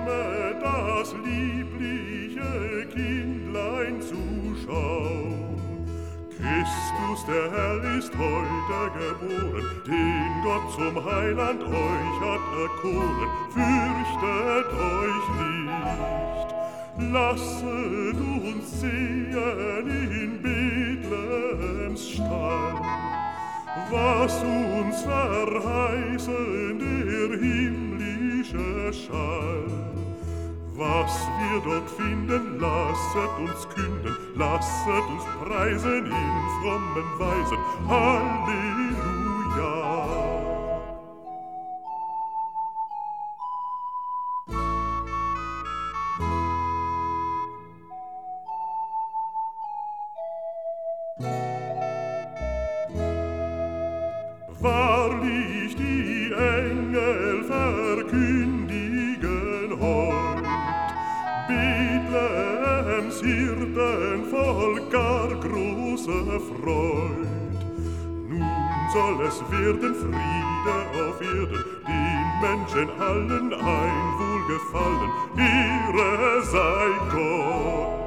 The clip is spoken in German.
komme das liebliche Kindlein zu schauen. Christus, der Herr, ist heute geboren, den Gott zum Heiland euch hat erkoren. Fürchtet euch nicht, lasset uns sehen in Bethlehems Stall, was uns verheißen der himmlische Schall. Was wir dort finden, lasset uns künden, lasset uns preisen in frommen Weisen. Halleluja! Wahrlich, die Engel verkündigen heut Bethlehems Hirtenvolk gar große Freud. Nun soll es werden Friede auf Erden, den Menschen allen ein Wohlgefallen. Ehre sei Gott.